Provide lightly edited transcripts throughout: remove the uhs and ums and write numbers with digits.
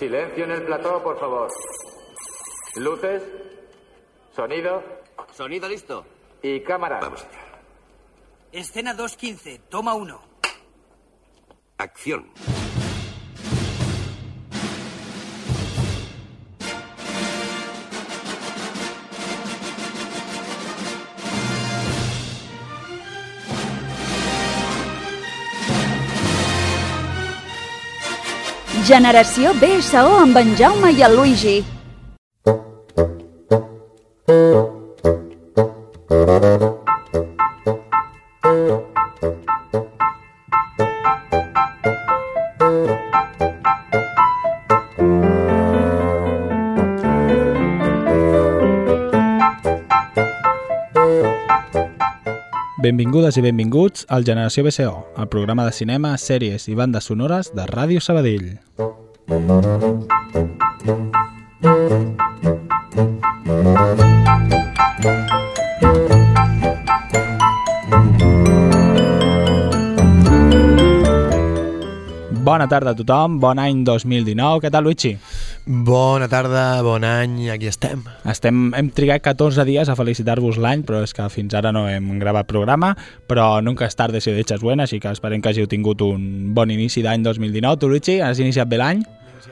Silencio en el plató, por favor. Luces, sonido. Sonido listo. Y cámara. Vamos allá. Escena 2:15, toma 1. Acción. Generació BSO amb en Jaume i el Luigi. Benvingudes i benvinguts al Generació BSO, el programa de cinema, sèries i bandes sonores de Ràdio Sabadell. Bona tarda a tothom, bon any 2019. Què tal, Luigi? Bona tarda, bon any, aquí estem. Hem trigat 14 dies a felicitar-vos l'any, però és que fins ara no hem gravat programa, però nunca és tarde si ho deixes buena, així que esperem que hàgiu tingut un bon inici d'any 2019. Tu, Luigi, has iniciat bé l'any?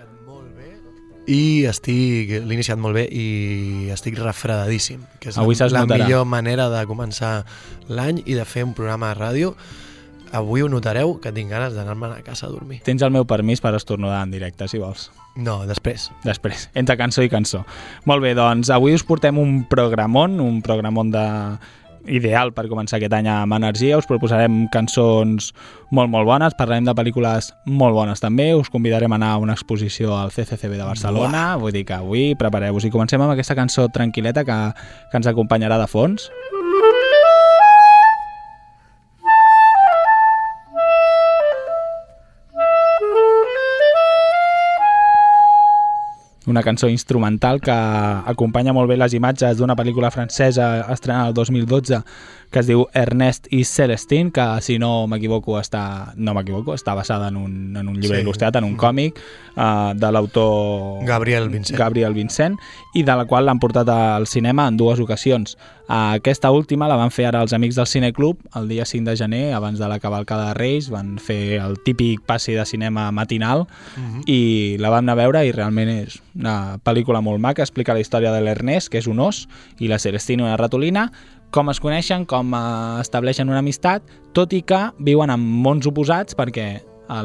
L'he iniciat molt bé i estic refredadíssim, que és la millor manera de començar l'any i de fer un programa de ràdio. Avui ho notareu, que tinc ganes d'anar-me'n a casa a dormir. Tens el meu permís per estornudar en directe, si vols. No, després. Després, entre cançó i cançó. Molt bé, doncs avui us portem un programon ideal per començar aquest any amb energia. Us proposarem cançons molt bones, parlarem de pel·lícules molt bones també, us convidarem a anar a una exposició al CCCB de Barcelona. Vull dir que avui prepareu-vos i comencem amb aquesta cançó tranquil·leta que ens acompanyarà de fons. Una cançó instrumental que acompanya molt bé les imatges d'una pel·lícula francesa estrenada el 2012 que es diu Ernest i Célestine, que si no m'equivoco està basada en un llibre il·lustrat, en un còmic de l'autor Gabriel Vincent, i de la qual l'han portat al cinema en 2 ocasions. Aquesta última la van fer ara els amics del Cineclub el dia 5 de gener, abans de la cavalcada de Reis. Van fer el típic passi de cinema matinal i la vam anar a veure i realment és una pel·lícula molt maca. Explica la història de l'Ernest, que és un os, i la Celestine, una ratolina, com es coneixen, com estableixen una amistat, tot i que viuen en mons oposats perquè a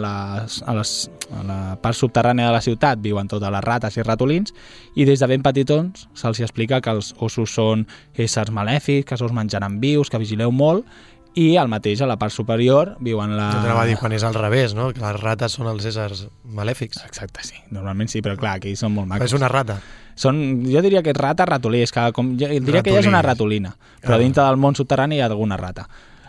la part subterrània de la ciutat viuen totes les rates i ratolins i des de ben petitons se'ls explica que els ossos són éssers malèfics, que se us menjaran vius, que vigileu molt, i al mateix, a la part superior, viuen la... Jo t'anava a dir quan és al revés, no? Que les rates són els éssers malèfics. Exacte, sí. Normalment sí, però clar, aquí són molt macos. És una rata. Jo diria que és ratolí, diria que ja és una ratolina, però dintre del món subterrani hi ha alguna rata.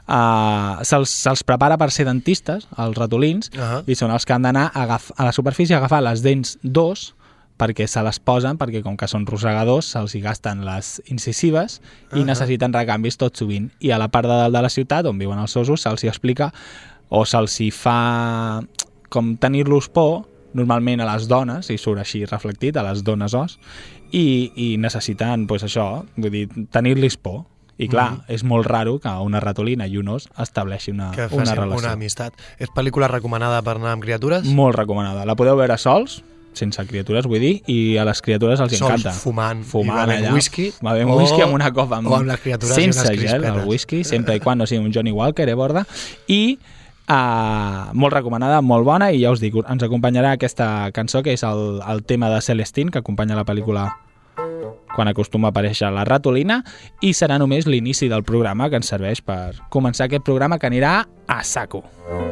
Se'ls prepara per ser dentistes, els ratolins, i són els que han d'anar a la superfície a agafar les dents d'os perquè se les posen, perquè com que són rosegadors se'ls hi gasten les incisives i necessiten recanvis tot sovint. I a la part de dalt de la ciutat, on viuen els ossos, se'ls hi explica o se'ls hi fa com tenir-los por, normalment a les dones, i surt així reflectit, a les dones os, i necessiten, doncs això, vull dir, tenir-los por. I clar, és molt raro que una ratolina i un os estableixi una relació. Una amistat. És pel·lícula recomanada per anar amb criatures? Molt recomanada. La podeu veure sols, sense criatures, vull dir, i a les criatures els encanta. Sols fumant i bevent whisky. Bevent whisky amb una copa. O amb les criatures sense i unes crispetes. Gel, el whisky, sempre i quan no sigui un Johnny Walker, borda. I molt recomanada, molt bona, i ja us dic, ens acompanyarà aquesta cançó, que és el tema de Celestine, que acompanya la pel·lícula quan acostuma a aparèixer la ratolina, i serà només l'inici del programa que ens serveix per començar aquest programa que anirà a saco.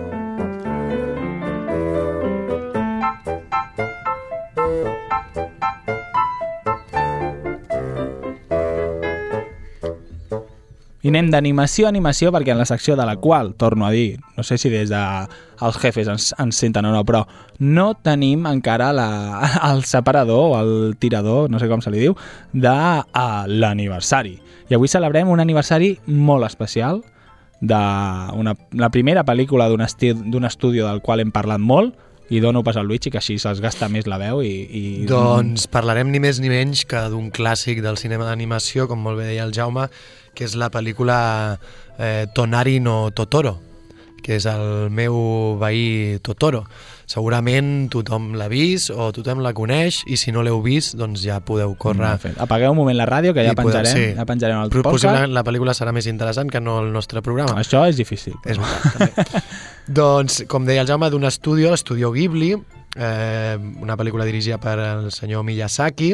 I anem d'animació a animació, perquè en la secció de la qual, torno a dir, no sé si des dels jefes ens senten o no, però no tenim encara el separador o el tirador, no sé com se li diu, de l'aniversari. I avui celebrem un aniversari molt especial de la primera pel·lícula d'un estudi del qual hem parlat molt, i dono pas al Luigi, que així se'ls gasta més la veu i... Doncs parlarem ni més ni menys que d'un clàssic del cinema d'animació, com molt bé deia el Jaume, que és la pel·lícula Tonari no Totoro, que és el meu veí Totoro. Segurament tothom l'ha vist o tothom la coneix, i si no l'heu vist, doncs ja podeu córrer. Apagueu un moment la ràdio, que ja penjarem, ja penjarem el podcast. Possiblement la pel·lícula serà més interessant que no el nostre programa. Això és difícil. És veritat, també. Doncs, com deia el Jaume, d'un estudi, l'Estudio Ghibli, una pel·lícula dirigida per el senyor Miyazaki,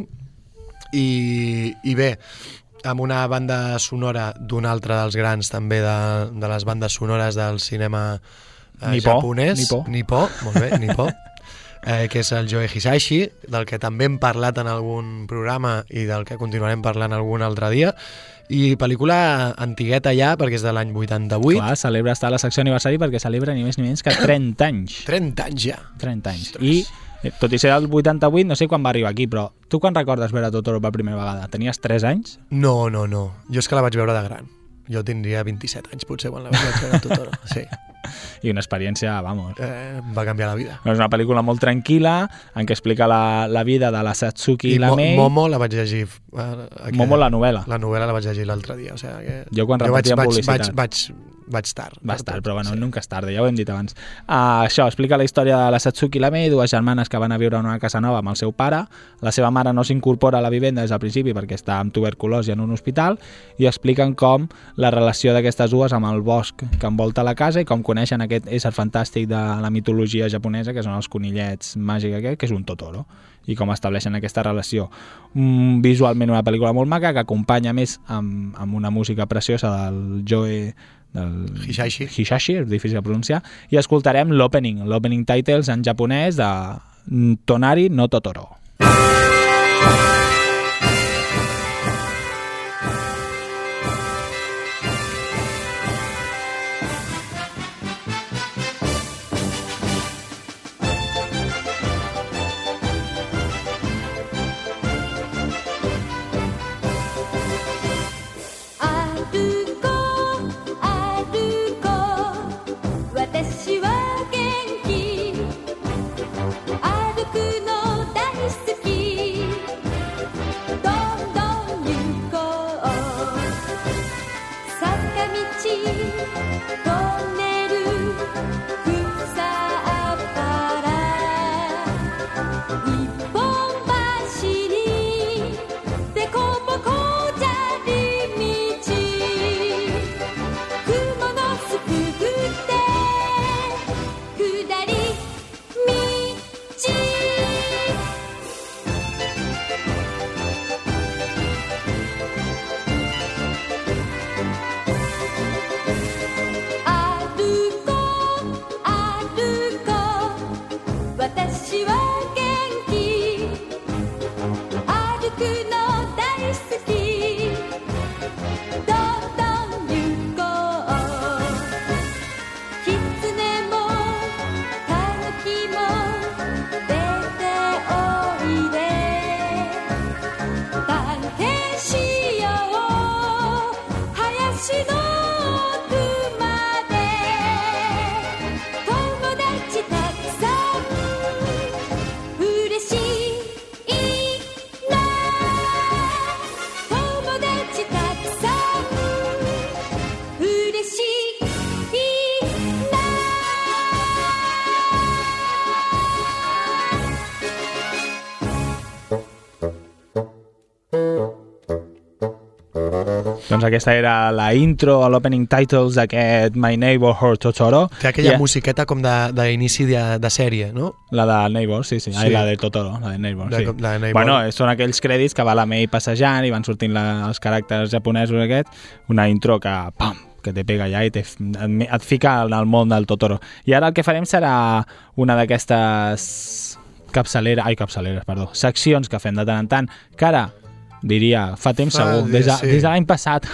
i bé, amb una banda sonora d'un altre dels grans també de les bandes sonores del cinema japonès, Nippó, molt bé, Nippó, que és el Joe Hisaishi, del que també hem parlat en algun programa i del que continuarem parlant algun altre dia. I pel·lícula antigueta ja, perquè és de l'any 88. Clar, està a la secció aniversari perquè celebra ni més ni menys que 30 anys. 30 anys ja. 30 anys. Ostres. I tot i ser el 88, no sé quan va arribar aquí, però tu quan recordes veure Totoro per primera vegada? Tenies 3 anys? No. Jo és que la vaig veure de gran. Jo tindria 27 anys, potser, quan la vaig veure Totoro. Sí. I una experiència, vamos... va canviar la vida. És una pel·lícula molt tranquil·la, en què explica la vida de la Satsuki i la Mei. Momo la vaig llegir... Momo, la novel·la. La novel·la la vaig llegir l'altre dia. O sigui, que jo quan repetia publicitat... Vaig tard. Vas tard, però bueno, sí. Nunca és tarda, ja ho hem dit abans. Això explica la història de la Satsuki i la Mei, dues germanes que van a viure en una casa nova amb el seu pare. La seva mare no s'incorpora a la vivenda des del principi perquè està amb tuberculosi en un hospital, i expliquen com la relació d'aquestes dues amb el bosc que envolta la casa i com coneixen aquest ésser fantàstic de la mitologia japonesa, que són els conillets màgics aquest, que és un Totoro, i com estableixen aquesta relació. Visualment una pel·lícula molt maca, que acompanya més amb una música preciosa del Joe... del Hisaishi, és difícil de pronunciar, i escoltarem l'opening titles en japonès de Tonari no Totoro. Doncs aquesta era la intro, l'opening titles d'aquest My Neighborhood Totoro. Té aquella musiqueta com d'inici de sèrie, no? La de Neighbor, sí. La de Totoro, la de Neighbor, sí. La de Neighbor. Bueno, són aquells crèdits que va la Mei passejant i van sortint els caràcters japonesos una intro que, pam, que te pega allà i et fica en el món del Totoro. I ara el que farem serà una d'aquestes seccions que fem de tant en tant, que ara diria, fa temps segur, des de l'any passat.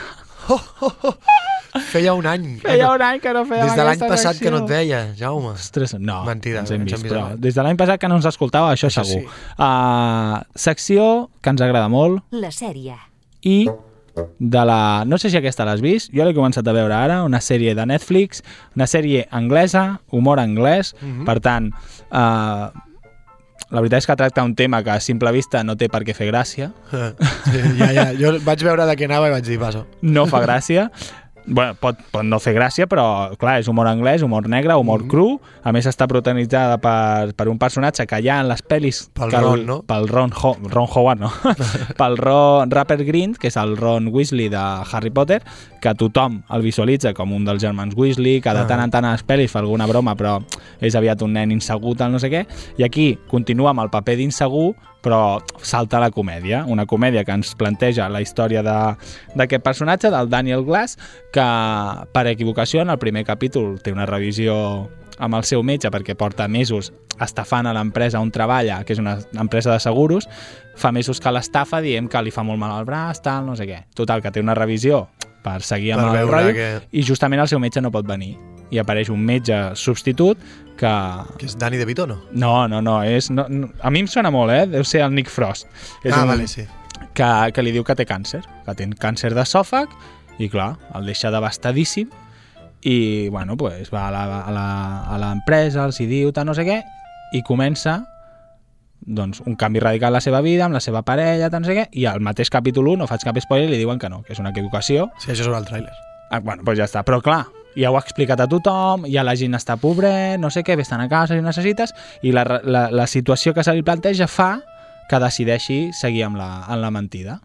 Feia un any. Feia un any que no fèiem aquesta secció. Des de l'any passat que no et veia, Jaume. Ostres, no. Mentida, ens hem vist, però des de l'any passat que no ens escoltava, això segur. Sí. Secció que ens agrada molt. La sèrie. I de la... No sé si aquesta l'has vist, jo l'he començat a veure ara, una sèrie de Netflix, una sèrie anglesa, humor anglès, per tant, la veritat és que tracta un tema que a simple vista no té per què fer gràcia. Sí, ja. Jo vaig veure de què anava i vaig dir, passo. No fa gràcia. Bueno, pot no fer gràcia, però clar, és humor anglès, humor negre, humor cru. A més està protagonitzada per un personatge que ja en les pel·lis... Pel Ron, no? Pel Ron Howard, no. Pel Rupert Grint, que és el Ron Weasley de Harry Potter, que tothom el visualitza com un dels germans Weasley, que de tant en tant a les pel·lis fa alguna broma, però és aviat un nen insegur, tal no sé què. I aquí continua amb el paper d'insegur, però salta a la comèdia, una comèdia que ens planteja la història d'aquest personatge, del Daniel Glass, que per equivocació en el primer capítol té una revisió amb el seu metge perquè porta mesos estafant a l'empresa on treballa, que és una empresa de seguros, fa mesos que l'estafa dient que li fa molt mal al braç, tal, no sé què. Total, que té una revisió per seguir amb el rotllo i justament el seu metge no pot venir. I apareix un metge substitut que és Danny DeVito, no? No, a mi em sona molt, deu ser el Nick Frost. És vale, sí. Que li diu que té càncer, que té càncer d'esòfag i clar, el deixa devastadíssim i bueno, pues, va a l'empresa, els hi diu tal no sé què i comença doncs, un canvi radical a la seva vida, amb la seva parella, tant no sé què, i al mateix capítol 1, no faig cap spoiler, li diuen que no, que és una equivocació. Sí, això és el tràiler. Bueno, doncs ja està, però clar, ja ho ha explicat a tothom, ja la gent està pobret, no sé què, vés-te'n a casa si necessites, i la situació que se li planteja fa que decideixi seguir amb la mentida.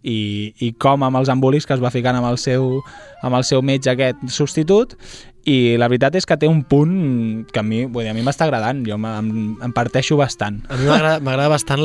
I com amb els embolics que es va ficant amb el seu metge aquest substitut, i la veritat és que té un punt que a mi m'està agradant, jo em parteixo bastant. A mi m'agrada bastant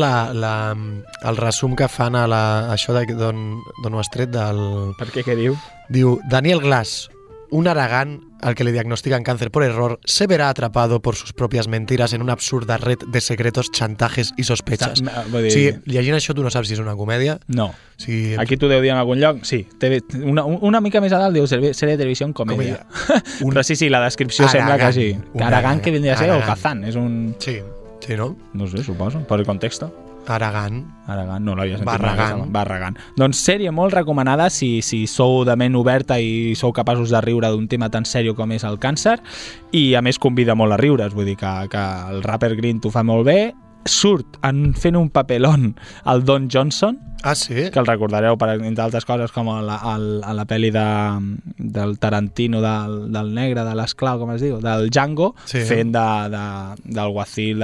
el resum que fan a això d'on ho has tret del... Per què diu? Diu, Daniel Glass, un Aragán al que le diagnostican cáncer por error, se verá atrapado por sus propias mentiras en una absurda red de secretos, chantajes i sospechas. Sí, llegint això tu no saps si és una comèdia. No. Sí, aquí t'ho deu dir en algun lloc. Sí, una mica més a dalt diu sèrie de televisió comèdia. Però sí, la descripció sembla que sí. Aragán que vindria a ser o Kazan. És un... Sí, no? No sé, suposo, per el context. Aragán, no l'havia sentit. Barragán. Doncs sèrie molt recomanada si sou de ment oberta i sou capaços de riure d'un tema tan sèrio com és el càncer, i a més convida molt a riure's, vull dir que el Rupert Grint ho fa molt bé. Surt fent un papelón el Don Johnson, sí? Que el recordareu entre altres coses com a la pel·li del Tarantino del negre, de l'esclau, com es diu, del Django, sí. Fent d'alguacil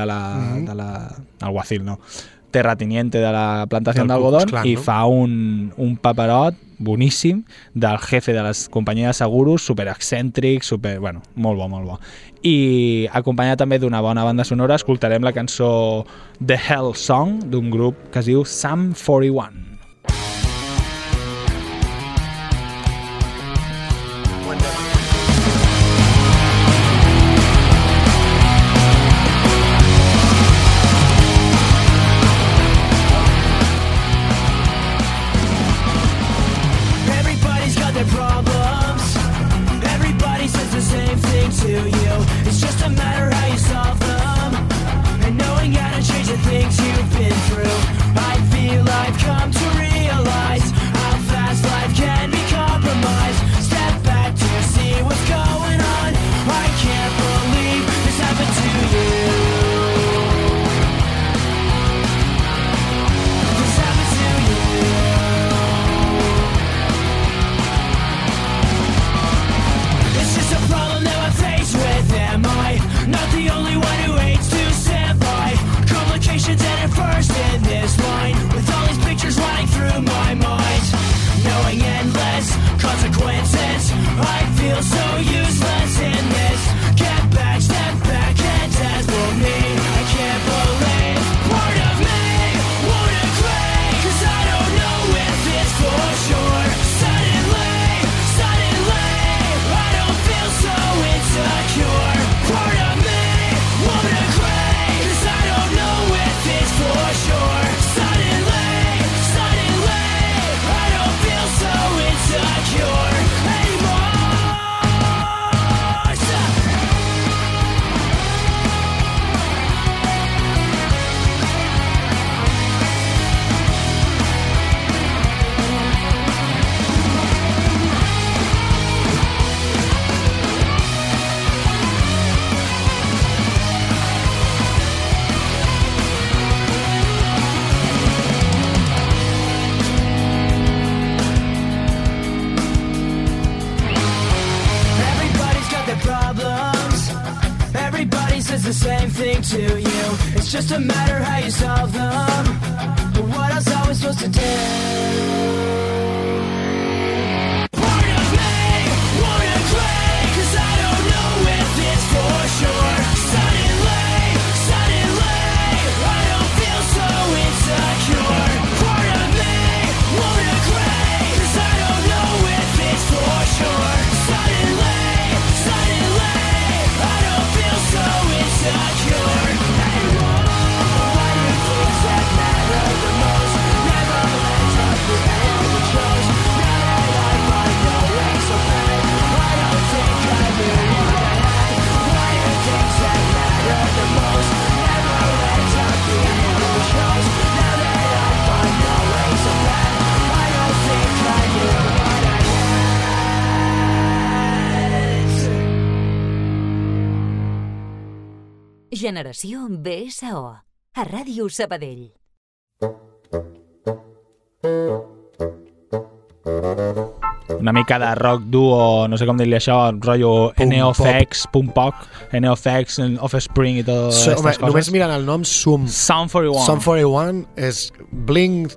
alguacil no, terrateniente de la plantació d'algodón, i fa un paperot boníssim del jefe de les companyies de seguros, super excèntric, molt bo. I acompanyat també d'una bona banda sonora, escoltarem la cançó The Hell Song d'un grup que es diu Sum 41. same thing to you. It's just a matter how you solve them. But what else are we supposed to do? Part of me won't agree, 'cause I don't know if it's for sure. Suddenly, I don't feel so insecure. Part of me won't agree, 'cause I don't know if it's for sure. Suddenly, I don't feel so insecure anymore. Why do things that matter the most never ends up the end we chose? Now that I find no way so bad, I don't think I knew what I had. Why do things that matter the most never ends up the end we chose? Now that I find no way so bad, I don't think I knew what I had. Generació BSO, a Ràdio Sabadell. Una mica de rock duo, no sé com dir-li això, rotllo NeoFX, Pump-Pop, NeoFX, Offspring i totes aquestes coses. Només mirant el nom, Sound 41 és Blink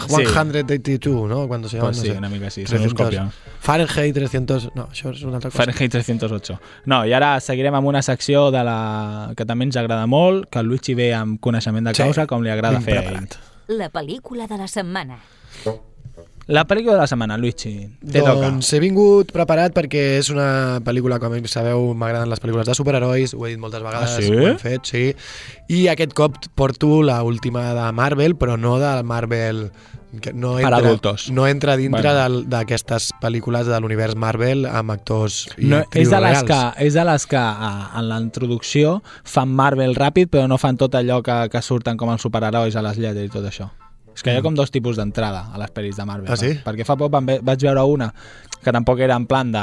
182, ¿no? Cuando se llama, pues sí, no sé. una mica sí, se nos copia. Fahrenheit 300... No, això és una altra cosa. Fahrenheit 308. No, i ara seguirem amb una secció que també ens agrada molt, que el Luigi ve amb coneixement de causa, com li agrada fer a ell. La pel·lícula de la setmana. La pel·lícula de la setmana, Luigi, te toca. Doncs he vingut preparat perquè és una pel·lícula, com sabeu, m'agraden les pel·lícules de superherois, ho he dit moltes vegades, ho hem fet, sí. I aquest cop porto la última de Marvel, però no de Marvel... No per adultos. No entra dintre d'aquestes pel·lícules de l'univers Marvel amb actors i actrius reals. És de les que en la introducció fan Marvel ràpid, però no fan tot allò que surten com els superherois a les lletres i tot això. És que hi ha com dos tipus d'entrada a les pel·lis de Marvel. Ah, sí? Perquè fa poc vaig veure una que tampoc era en plan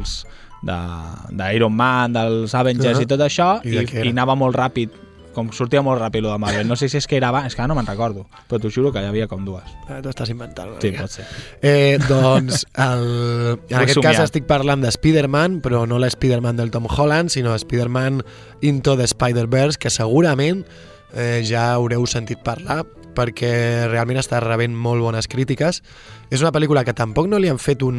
d'Iron Man, dels Avengers i tot això, i anava molt ràpid, com sortia molt ràpid lo de Marvel. No sé si és que era abans, és que ara no me'n recordo, però t'ho juro que hi havia com dues. T'ho estàs inventant. Sí, pot ser. Doncs en aquest cas estic parlant de Spider-Man, però no l'Spider-Man del Tom Holland, sinó Spider-Man Into the Spider-Verse, que segurament ja haureu sentit parlar, perquè realment està rebent molt bones crítiques. És una pel·lícula que tampoc no li han fet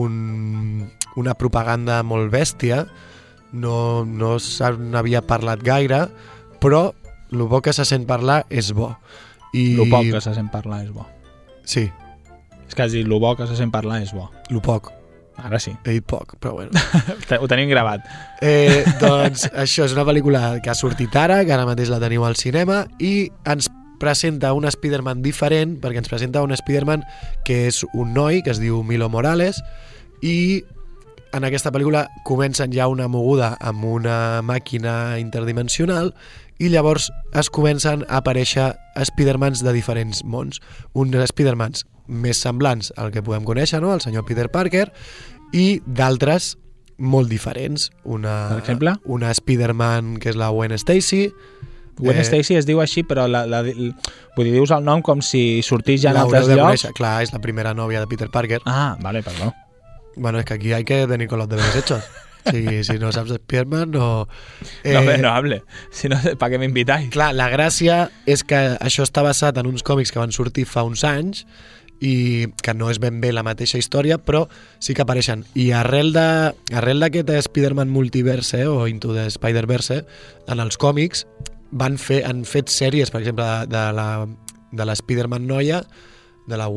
una propaganda molt bèstia, no se n'havia parlat gaire, però el bo que se sent parlar és bo. El poc que se sent parlar és bo. Sí. És que has dit, el bo que se sent parlar és bo. El poc. Ara sí. He dit poc, però bueno. Ho tenim gravat. Doncs això és una pel·lícula que ha sortit ara, que ara mateix la teniu al cinema, i ens presenta un Spider-Man diferent, perquè ens presenta un Spider-Man que és un noi que es diu Milo Morales, i en aquesta pel·lícula comencen ja una moguda amb una màquina interdimensional i llavors es comencen a aparèixer Spider-Mans de diferents mons. Uns Spider-Mans més semblants al que podem conèixer, no? El senyor Peter Parker, i d'altres molt diferents. Per exemple? Una Spider-Man que és la Gwen Stacy. Gwen Stacy es diu així, però vull dir, dius el nom com si sortís ja en altres llocs. Clar, és la primera nòvia de Peter Parker. Ah, vale, perdó. Bueno, es que aquí hay que venir con los deberes hechos. Si no saps Spider-Man, no... No hable. Si no, ¿para qué m'invitáis? Clar, la gràcia és que això està basat en uns còmics que van sortir fa uns anys i que no és ben bé la mateixa història, però sí que apareixen. I arrel d'aquest Spider-Man Multiverse o Into the Spider-Verse, en els còmics han fet sèries, per exemple, de la Spider-Man noia, de la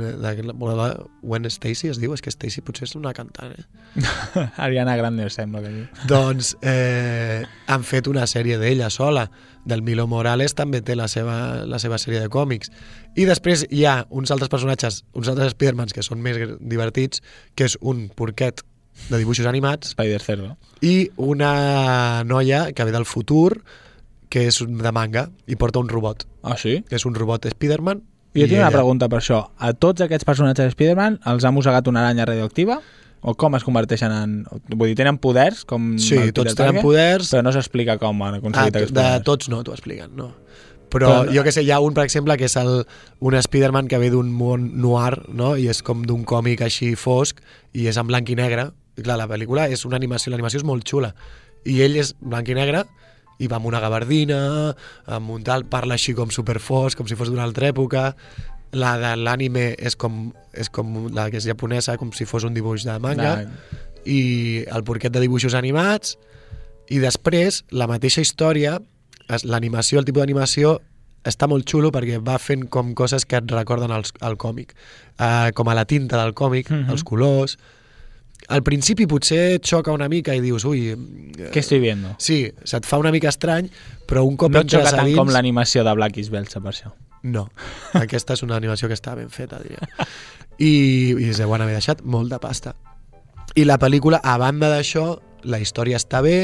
Gwen Stacy es diu, és que Stacy potser és una cantant, Ariana Grande sembla que diu. Doncs han fet una sèrie d'ella sola. Del Milo Morales també té la seva sèrie de còmics. I després hi ha uns altres personatges, uns altres Spider-Mans que són més divertits, que és un porquet de dibuixos animats Spider-Cerdo i una noia que ve del futur que és de manga i porta un robot. Ah, sí? És un robot Spider-Man. Jo tinc una pregunta per això. A tots aquests personatges de Spider-Man els ha mossegat una aranya radioactiva? O com es converteixen en... Vull dir, tenen poders? Sí, tots tenen poders. Però no s'explica com han aconseguit aquests poders. De tots no t'ho expliquen, no. Però jo que sé, hi ha un, per exemple, que és un Spider-Man que ve d'un món noir, no? I és com d'un còmic així fosc, i és en blanc i negre. I clar, la pel·lícula és una animació, l'animació és molt xula. I ell és blanc i negre, i va amb una gabardina, amb un tal, parla així com superfos, com si fos d'una altra època. La de l'anime és com la que és japonesa, com si fos un dibuix de manga, i el porquet de dibuixos animats, i després la mateixa història, l'animació, el tipus d'animació està molt xulo perquè va fent com coses que et recorden al còmic, com a la tinta del còmic, els colors. Al principi potser et xoca una mica i dius, ui... Què estic viendo? Sí, se't fa una mica estrany, però un cop no entres a dins... No xoca tant com l'animació de Black is Belsa, per això. No, aquesta és una animació que està ben feta, diria. I es deuen haver deixat molt de pasta. I la pel·lícula, a banda d'això, la història està bé,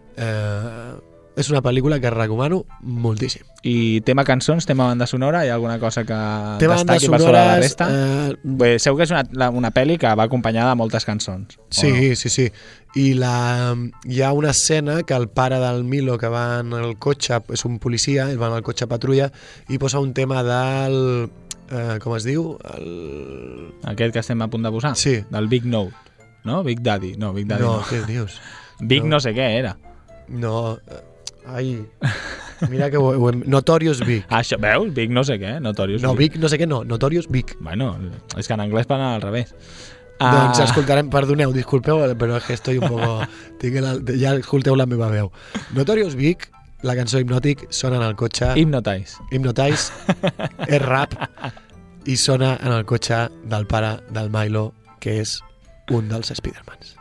és una pel·lícula que recomano moltíssim. I tema cançons, tema banda sonora, hi ha alguna cosa que destaqui per sobre la resta? Segur que és una pel·li que va acompanyada de moltes cançons. Sí, no? Sí. I hi ha una escena que el pare del Milo, que va en el cotxe, és un policia, ell va en el cotxe patrulla, i posa un tema del... com es diu? Aquest que estem a punt de posar? Sí. Del Big Note, no? Big Daddy. No, Big Daddy no. Què dius? Big no sé què era. No... Ai, mira que ho hem... Notorious Big. Això, veus? Big no sé què, Notorious Big. No, Big no sé què, no, Notorious Big. Bueno, és que en anglès van al revés. Doncs escoltarem, perdoneu, disculpeu, però és que estoy un poco... ja escolteu la meva veu. Notorious Big, la cançó Hypnotic, sona en el cotxe... Hypnotize, és rap, i sona en el cotxe del pare del Milo, que és un dels Spidermans.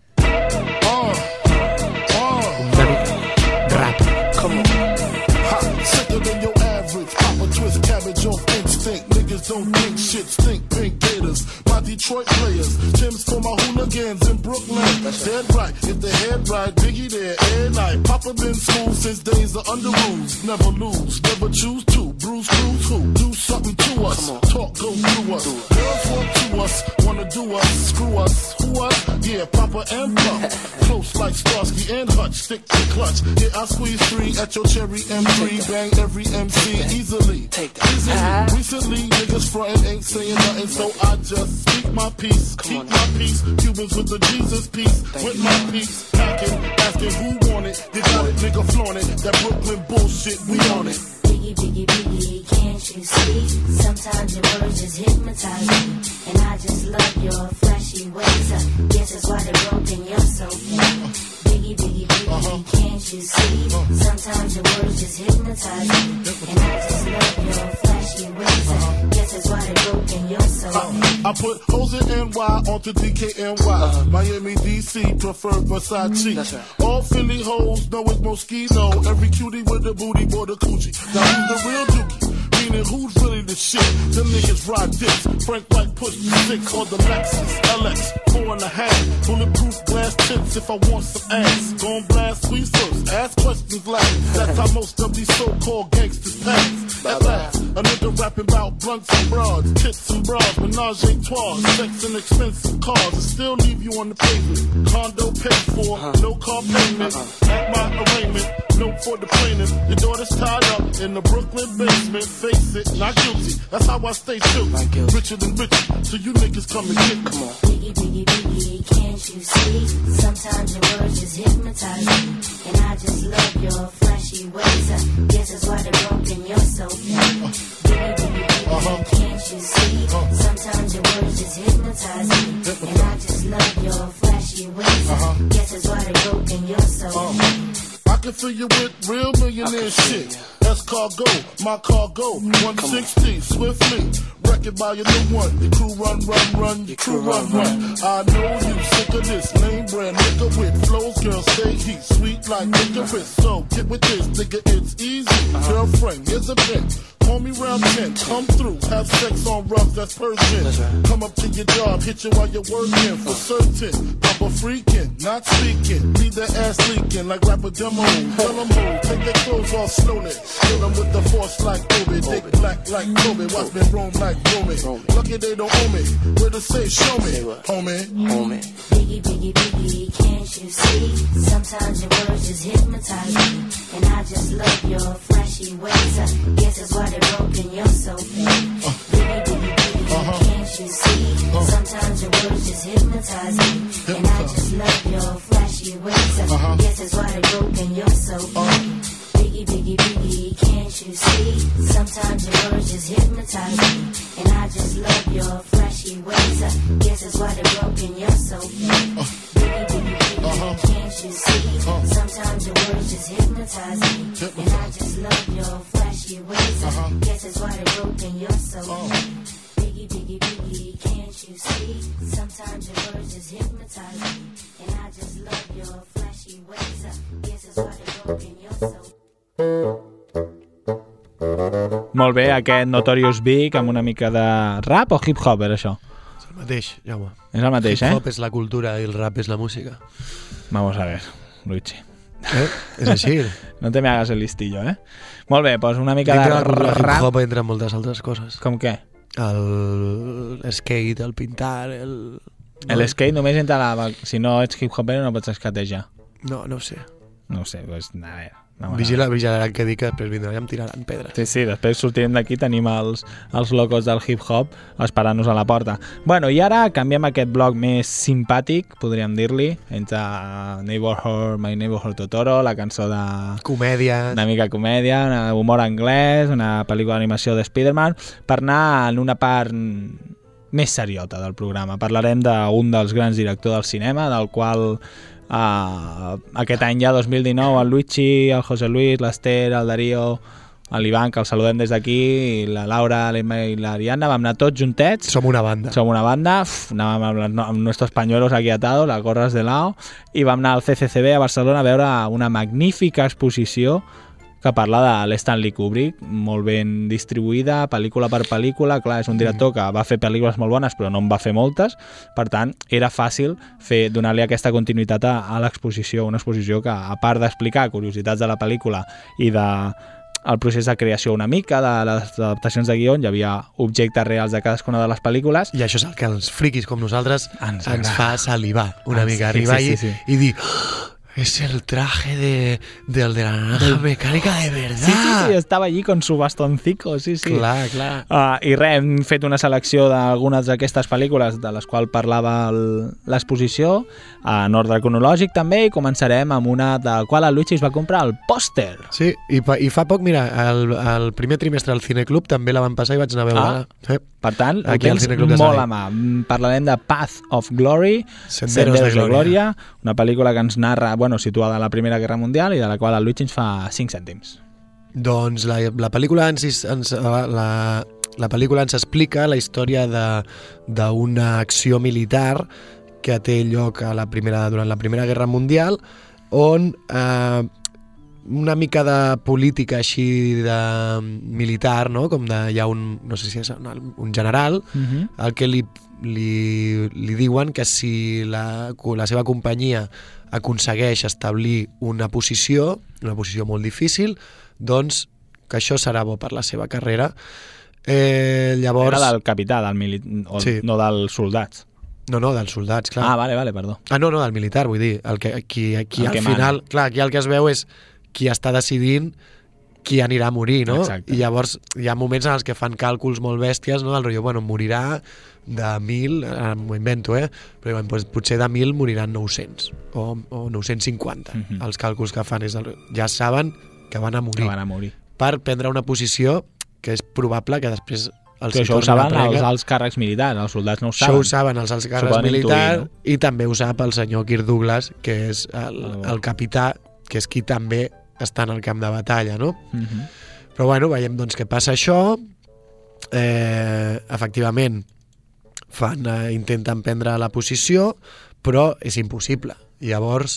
Rap. Come on. Hot, sicker than your average. Papa twist cabbage off instinct. Niggas don't think shit stink. Pink Gators, my Detroit players. Tim's for my hooligans in Brooklyn. That's dead right. If the head right, Biggie there every night. Papa been school since days of under rules. Never lose, never choose to. Bruce, cruise who? Do something to us. Talk, go through us. Girls want to us, wanna do us, screw us. Who us? Yeah, Papa and Pop. Close like Starsky and Hutch. Stick to clutch. Yeah, I squeeze 3 at your cherry M3. Bang every MC easily. Take that. Easily. Recently, niggas frontin' ain't saying nothing, so I just speak my peace. Keep my peace. Cubans with the Jesus peace. With my peace. Packing, asking who want it. You got it, nigga, flaunt it. That Brooklyn bullshit, we on it. Biggie, biggie, biggie, can't you see? Sometimes your words just hypnotize me. And I just love your flashy ways. I guess that's why they're broken, you're so mean. Biggie, biggie, biggie, can't you see? Sometimes your words just hypnotize me. And I just love your flashy ways. I guess that's why they're broken, you're so mean. I put hoes in NY onto DKNY. Miami, DC, prefer Versace. That's right. All Philly hoes know it's Moschino. Every cutie with a booty, boy, the coochie. Now who's the real dookie? Meaning who's really the shit? Them niggas ride dicks. Frank White pushed me 6 on the Lexus LX 4.5. Bulletproof glass tips if I want some ass. Gon' blast squeeze first, ask questions last. That's how most of these so-called gangsters pass. At last, a nigga rapping about blunts and broads, tits and bras, menage a trois, sex and expensive cars, and still leave you on the pavement. Condo paid for, no car payment. At my arraignment, note for the plaintiff. Your daughter's tied up in the Brooklyn basement. Face it, not guilty. That's how I stay true. Richer than richer, so you niggas come and get me. Come on. Biggie, biggie, biggie, can't you see? Sometimes your words just hypnotize me. And I just love your flashy ways. I guess that's why they're broken, you're so mean. Biggie, biggie, biggie, can't you see? Sometimes your words just hypnotize me. And I just love your flashy ways. I guess that's why they're broken, you're so mean. I can fill you with real millionaire shit. S-Cargo, my cargo, 160, swiftly. Wreck it by your new one. Your crew run, your crew run. I know you sick of this name brand nigga with flows, girl, say he's sweet like licorice. So get with this, nigga, it's easy. Girlfriend, here's a bitch. Call me round 10, come through, have sex on rough, that's Persian. Right. Come up to your job, hit you while you're working, for certain. Papa freaking, not speaking, leave their ass leaking like rapper demo. Tell them who, take their clothes off slowly. Kill them with the force like Kobe, dick black like Kobe, watch me roam like Romy. Lucky they don't owe me, where to say, show me, homie. Biggie, biggie, biggie, can't you see? Sometimes your words just hypnotize me. And I just love your flashy ways. I guess that's why they're broken, you're so fake. Biggie, biggie, biggie, can't can't you see? Sometimes your words just hypnotize me, and I just love your flashy ways. Guess that's why they're broken, you're so funny. Biggie, biggie, biggie, can't you see? Sometimes your words just hypnotize me, and I just love your flashy ways. Guess that's why they're broken, you're so funny. Biggie, biggie, biggie, can't you see? Sometimes your words just hypnotize me, and I just love your flashy ways. Guess that's why they're broken, you're so funny. Biggie, biggie, biggie, can't you see? Sometimes your words just hypnotize me, and I just love your flashy ways. Guess that's why they're broken, you're so funny. Molt bé, aquest Notorious Big amb una mica de rap o hip-hop era això? És el mateix, Jaume. És el mateix, Hip-hop és la cultura i el rap és la música. Vamos a ver, Luigi. És així. No te me hagas el listillo, Molt bé, doncs una mica dintre de la cultura rap. hip-hop entren moltes altres coses. Com què? El skate, el pintar, El skate només entra si no ets hip-hopero no pots escatejar. No ho sé. No ho sé, doncs a veure. Vigilaran que dic que després vindran i em tiraran pedres. Sí, després sortirem d'aquí, tenim els locos del hip-hop esperant-nos a la porta. Bueno, i ara canviem aquest bloc més simpàtic, podríem dir-li, entre My Neighborhood Totoro, la cançó de... Comèdia. Una mica comèdia, humor anglès, una pel·lícula d'animació de Spider-Man, per anar en una part més seriota del programa. Parlarem d'un dels grans directors del cinema, del qual... aquest any ja, 2019, el Luigi, el José Luis, l'Ester, el Darío, l'Ivan, que el saludem des d'aquí, la Laura, l'Emma i l'Ariadna, vam anar tots juntets. Som una banda. Anàvem amb nuestros pañuelos aquí atados, las gorras de lao, i vam anar al CCCB a Barcelona a veure una magnífica exposició que parla de l'Stanley Kubrick, molt ben distribuïda, pel·lícula per pel·lícula. Clar, és un director que va fer pel·lícules molt bones, però no en va fer moltes, per tant, era fàcil donar-li aquesta continuïtat a l'exposició, una exposició que, a part d'explicar curiositats de la pel·lícula i el procés de creació una mica, de les adaptacions de guió, hi havia objectes reals de cadascuna de les pel·lícules. I això és el que els friquis com nosaltres ens fa salivar una mica, arribar i dir... Es el traje del de la naranja mecànica de verdad. Sí, estava allí con su bastoncico, sí. Clar. I res, hem fet una selecció d'algunes d'aquestes pel·lícules de les quals parlava l'exposició, en ordre cronològic també, i començarem amb una de la qual el Luigi es va comprar el pòster. Sí, i fa poc, mira, el primer trimestre al Cineclub també la van passar i vaig anar a veure. Sí. Per tant, ho tens molt a mà. Parlarem de Path of Glory, Senderos de Glòria, una pel·lícula que ens narra, situada a la Primera Guerra Mundial i de la qual el Luigi ens fa 5 cèntims. Doncs la pel·lícula la pel·lícula ens explica la història d'una acció militar que té lloc durant la Primera Guerra Mundial, on una mica de política així de militar, no? Com hi ha no sé si és un general, al que li diuen que si la seva companyia aconsegueix establir una posició molt difícil, doncs que això serà bo per la seva carrera. Llavors... Era del capità, sí. No dels soldats. No, dels soldats, clar. Ah, vale, perdó. No, del militar, vull dir. Aquí al final, clar, aquí el que es veu és qui està decidint qui anirà a morir, no? Exacte. I llavors hi ha moments en els que fan càlculs molt bèsties, no? Del rotllo, morirà de 1.000, m'ho invento, però doncs, potser de 1.000 moriran 900 o 950. Els càlculs que fan ja saben que van a morir. Per prendre una posició que és probable que després això ho saben els alts càrrecs militars, els soldats no ho saben. Això ho saben els alts càrrecs militars, no? I també ho sap el senyor Kirk Douglas, que és el capità, que és qui també està en el camp de batalla, no? Però veiem doncs que passa això, efectivament intenten prendre la posició, però és impossible. Llavors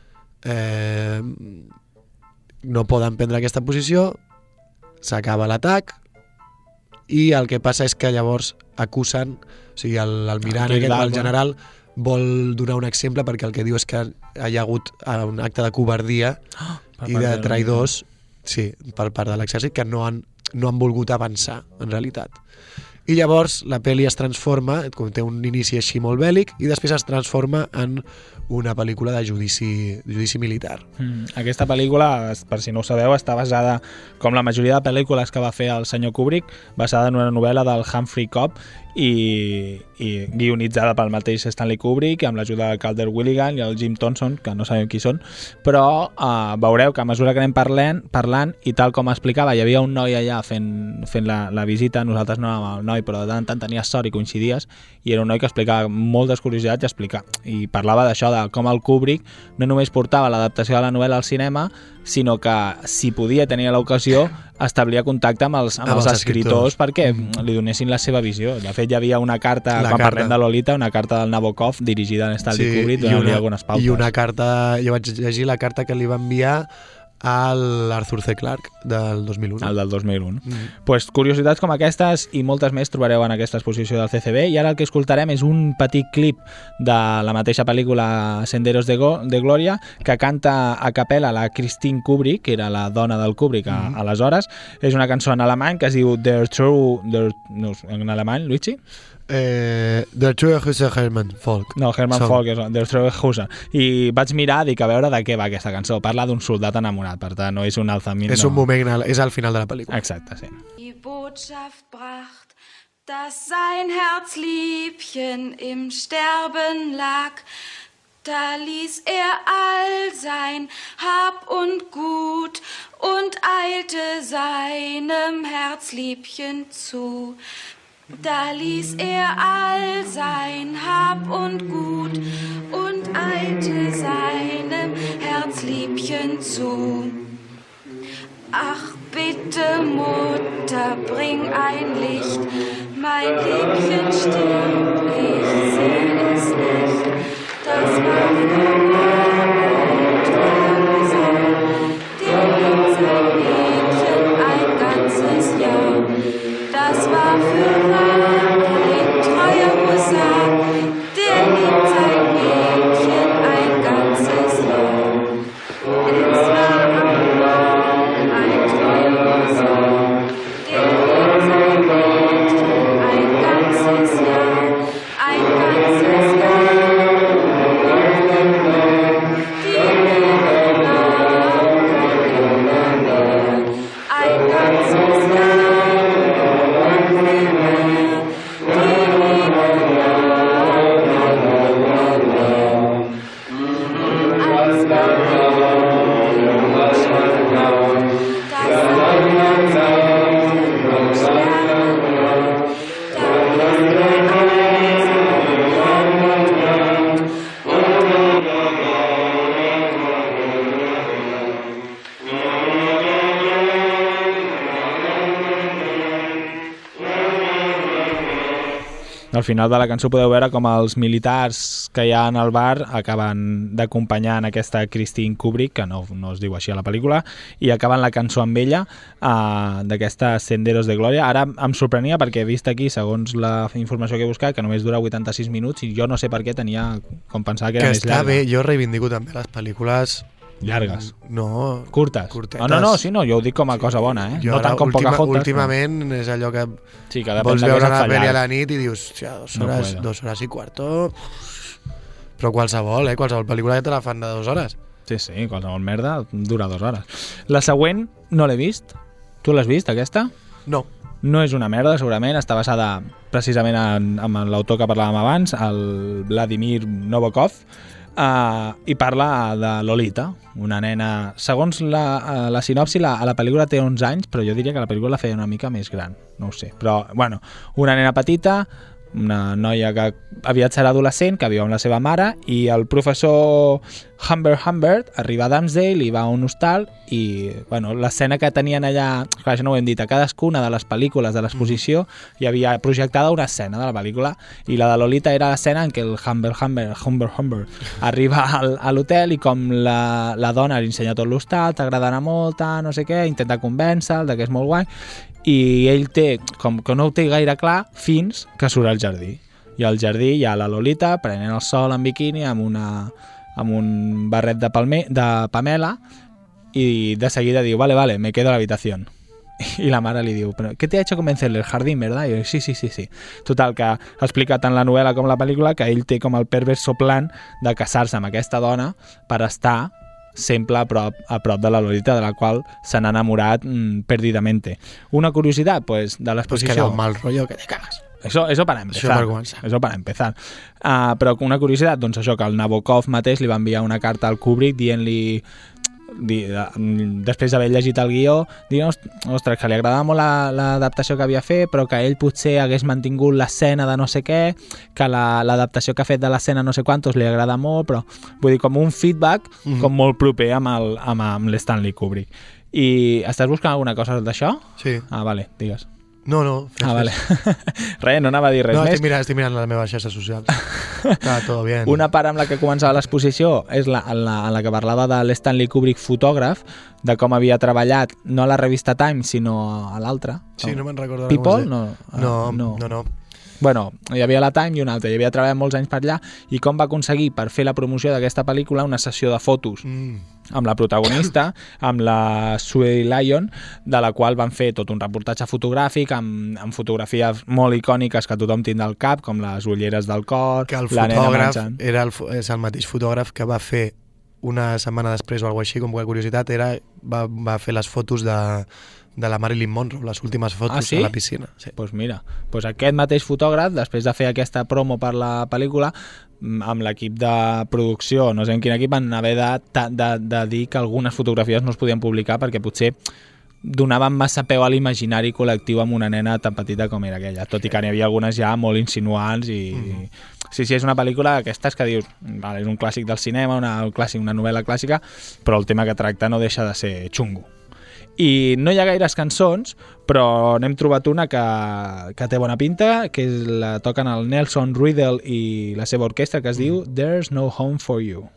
no poden prendre aquesta posició, s'acaba l'atac, i el que passa és que llavors acusen, o sigui, l'almirant el general vol donar un exemple perquè el que diu és que hi ha hagut un acte de covardia i de traïdors, sí, per part de l'exèrcit, que no han volgut avançar, en realitat. I llavors la pel·li es transforma, té un inici així molt bèl·lic, i després es transforma en una pel·lícula de judici militar. Aquesta pel·lícula, per si no ho sabeu, està basada, com la majoria de pel·lícules que va fer el senyor Kubrick, basada en una novel·la del Humphrey Cobb, i guionitzada pel mateix Stanley Kubrick, amb l'ajuda de Calder Willigan i el Jim Thompson, que no sabem qui són, però veureu que a mesura que anem parlant i tal com explicava, hi havia un noi allà fent la visita, nosaltres no érem el noi, però de tant en tant tenies sort i coincidies, i era un noi que explicava moltes curiositats i parlava d'això, de com el Kubrick no només portava l'adaptació de la novel·la al cinema, sinó que si podia tenir l'ocasió establia contacte amb els escriptors perquè li donessin la seva visió. De fet, hi havia una carta, parlem de Lolita, una carta del Nabokov dirigida a Stanley Kubrick, donant-li algunes pautes. I una carta, jo vaig llegir la carta que li va enviar a l'Arthur C. Clarke del 2001. El del 2001. Pues curiositats com aquestes i moltes més trobareu en aquesta exposició del CCB, i ara el que escoltarem és un petit clip de la mateixa pel·lícula Senderos de Gloria, que canta a capella la Christine Kubrick, que era la dona del Kubrick aleshores. És una cançó en alemany que es diu en alemany, Luigi? Der True Huse Hermann Folk. No, Hermann Folk és Der True Huse. I vaig mirar, dic, a veure de què va aquesta cançó. Parla d'un soldat enamorat, per tant, no és un alzament. És un moment, és al final de la pel·lícula. Exacte, sí. Die Botschaft bracht, dass sein Herzliebchen im Sterben lag. Da ließ all sein Hab und Gut und eilte seinem Herzliebchen zu. Da ließ all sein Hab und Gut und eilte seinem Herzliebchen zu. Ach bitte, Mutter, bring ein Licht, mein Liebchen stirbt, ich seh es nicht. Das war der liebt sein Mädchen ein ganzes Jahr. Das war für ein treuer Husar, der liebt sein Mädchen ein ganzes Jahr. Es war ein treuer Husar, der liebt sein Mädchen ein ganzes Jahr, ein ganzes Jahr. Al final de la cançó podeu veure com els militars que hi ha en el bar acaben d'acompanyar en aquesta Christine Kubrick, que no es diu així a la pel·lícula, i acaben la cançó amb ella d'aquesta Senderos de Gloria. Ara em sorprenia perquè he vist aquí, segons la informació que he buscat, que només dura 86 minuts i jo no sé per què tenia, com pensava que era més llarga. Que està bé, jo reivindico també les pel·lícules llargues. No. Curtes. Curtetes. No, jo ho dic com a cosa bona, eh? Jo no tant com Pocahontas. Últimament és allò que sí, que vols veure una pel·li a la nit i dius, hòstia, 2 hores i quarto... Però qualsevol pel·lícula que te la fan de 2 hores. Sí, qualsevol merda dura 2 hores. La següent no l'he vist. Tu l'has vist, aquesta? No. No és una merda, segurament. Està basada precisament en l'autor que parlàvem abans, el Vladimir Nabokov, i parla de Lolita, una nena... Segons la sinopsi, a la pel·lícula té 11 anys, però jo diria que la pel·lícula la feia una mica més gran, no ho sé. Però, bueno, una nena petita, una noia que aviat serà adolescent, que viu amb la seva mare, i el professor Humbert arriba a Damsdale i va a un hostal i, bueno, l'escena que tenien allà, clar, això no ho hem dit, a cadascuna de les pel·lícules de l'exposició hi havia projectada una escena de la pel·lícula, i la de Lolita era l'escena en què el Humbert arriba a l'hotel i com la dona li ensenya tot l'hostal, t'agrada anar molt, no sé què, intenta convèncer-lo que és molt guai, i ell té, com que no ho té gaire clar, fins que surt al jardí. I al jardí hi ha la Lolita prenent el sol en biquini amb un barret de Pamela, i de seguida diu, vale, me quedo a la habitación. I la mare li diu, però ¿qué te ha hecho convencerle? El jardín, ¿verdad? I diu, sí. Total, que explica tant la novel·la com la pel·lícula que ell té com el perverso plan de casar-se amb aquesta dona per estar sempre a prop de la Lolita, de la qual s'han enamorat perdidamente. Una curiositat, pues, de l'exposició... Pues queda un mal rotllo que te cagas. Eso para empezar. Eso para empezar. Però una curiositat, doncs això, que el Nabokov mateix li va enviar una carta al Kubrick dient-li, després d'haver llegit el guió, dient, ostres, que li agradava molt l'adaptació que havia fet, però que ell potser hagués mantingut l'escena de no sé què, que l'adaptació que ha fet de l'escena no sé quantos li agrada molt, però vull dir, com un feedback com molt proper amb l'Stanley Kubrick. I estàs buscant alguna cosa d'això? Sí. Vale, digues. No. Vale. Res, no anava a dir res més. Estic mirant les meves xarxes socials. Està tot bé. Una part amb la que començava l'exposició és la que parlava de l'Stanley Kubrick fotògraf, de com havia treballat, no a la revista Time, sinó a l'altra. Sí, no me'n recordo. People? No. Bueno, hi havia la Time i una altra, hi havia treballat molts anys per allà, i com va aconseguir, per fer la promoció d'aquesta pel·lícula, una sessió de fotos amb la protagonista, amb la Sue Lyon, de la qual van fer tot un reportatge fotogràfic amb fotografies molt icòniques que tothom tindrà al cap, com les ulleres del cor, que el fotògraf és el mateix fotògraf que va fer una setmana després o alguna cosa així, com qualque curiositat, va fer les fotos de la Marilyn Monroe, les últimes fotos a la piscina. Sí. Pues mira, aquest mateix fotògraf, després de fer aquesta promo per la pel·lícula, amb l'equip de producció, no sé en quin equip, van haver de dir que algunes fotografies no es podien publicar perquè potser donaven massa peu a l'imaginari col·lectiu amb una nena tan petita com era aquella, tot i que n'hi havia algunes ja molt insinuants i... Sí, és una pel·lícula d'aquestes que dius, vale, és un clàssic del cinema, una novel·la clàssica, però el tema que tracta no deixa de ser xungo. I no hi ha gaires cançons, però n'hem trobat una que té bona pinta, que la toquen el Nelson Riddle i la seva orquestra, que es diu There's No Home For You.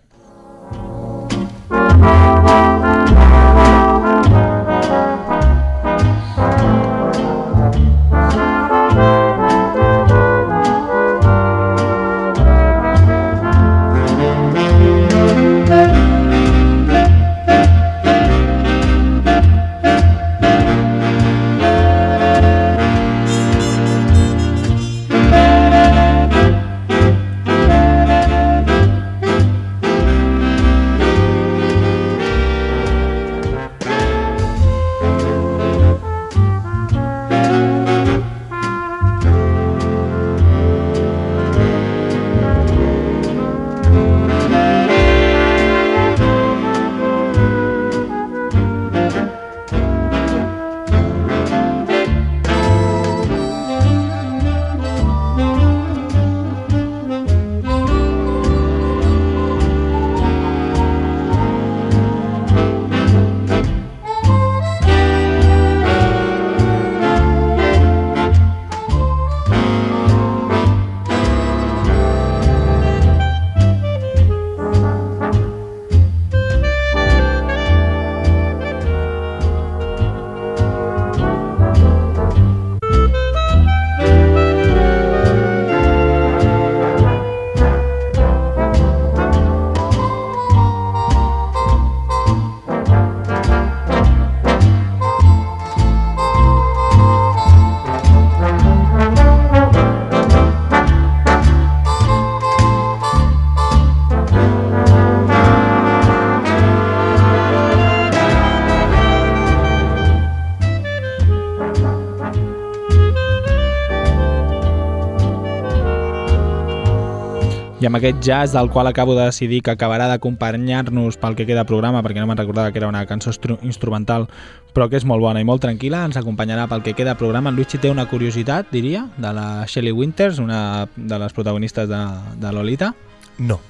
I amb aquest jazz del qual acabo de decidir que acabarà d'acompanyar-nos pel que queda programa, perquè no me'n recordava que era una cançó instrumental, però que és molt bona i molt tranquil·la, ens acompanyarà pel que queda programa. En Luigi té una curiositat, diria, de la Shelley Winters, una de les protagonistes de Lolita. No.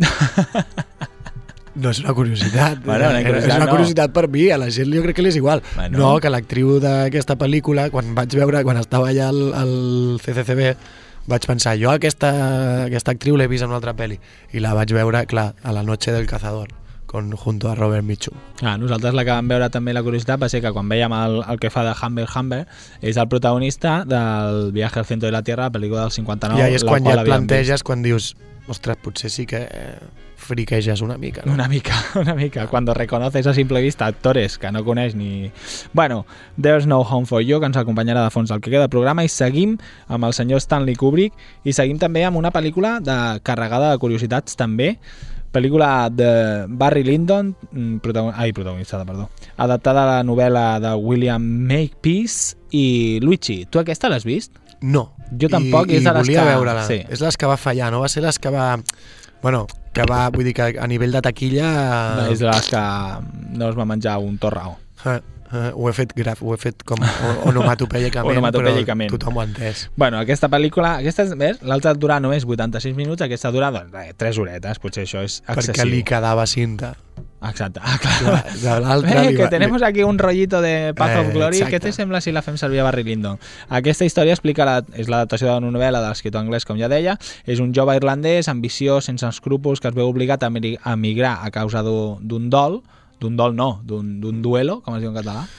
No és una curiositat. Bueno, és una curiositat per mi, a la gent jo crec que li és igual. Bueno. No, que l'actriu d'aquesta pel·lícula, quan estava allà al CCCB, vaig pensar, jo aquesta actriu l'he vist en una altra pel·li, i la vaig veure, clar, a La noche del cazador, junto a Robert Mitchum. Nosaltres la que vam veure també, la curiositat, va ser que quan veiem el que fa de Humber, és el protagonista del Viaje al centro de la Tierra, la pel·lícula del 59. I és quan ja et planteges, quan dius, ostres, potser sí que friqueges una mica, no? Una mica. Cuando reconoces a simple vista actores que no coneix ni... Bueno, There's No Home For You, que ens acompanyarà de fons al que queda del programa, i seguim amb el senyor Stanley Kubrick, i seguim també amb una pel·lícula carregada de curiositats també, pel·lícula de Barry Lyndon, adaptada a la novel·la de William Makepeace. I Luigi, tu aquesta l'has vist? No. Jo tampoc, I és de les volia que... veure-la. Sí. És les que va fallar, no va ser les que va... Bueno, vull dir que a nivell de taquilla... És de les que no es va menjar un torrao. Ho he fet com onomatopèicament, però tothom ho ha entès. Bueno, aquesta pel·lícula, l'altra dura només 86 minuts, aquesta dura 3 horetes, potser això és excessiu. Perquè li quedava cinta. Exacte, clar. Que tenemos aquí un rollito de Path of Glory. Què te sembla si la fem servir a Barry Lyndon? Aquesta història és l'adaptació d'una novel·la de l'escriptor anglès, com ja deia. És un jove irlandès ambiciós, sense escrúpols, que es veu obligat a emigrar a causa d'un dol. D'un duelo, com es diu en català?